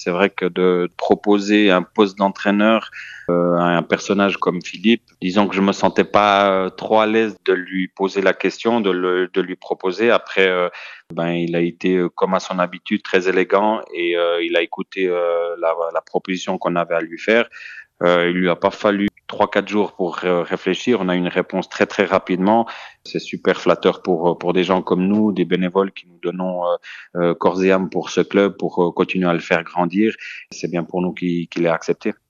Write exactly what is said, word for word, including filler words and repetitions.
C'est vrai que de proposer un poste d'entraîneur euh, à un personnage comme Philippe, disons que je me sentais pas euh, trop à l'aise de lui poser la question, de, le, de lui proposer. Après, euh, ben, il a été, euh, comme à son habitude, très élégant et euh, il a écouté euh, la, la proposition qu'on avait à lui faire. Euh, il lui a pas fallu trois, quatre jours pour euh, réfléchir. On a eu une réponse très, très rapidement. C'est super flatteur pour, pour des gens comme nous, des bénévoles qui nous donnons euh, euh, corps et âme pour ce club, pour euh, continuer à le faire grandir. C'est bien pour nous qu'il qu'il ait accepté.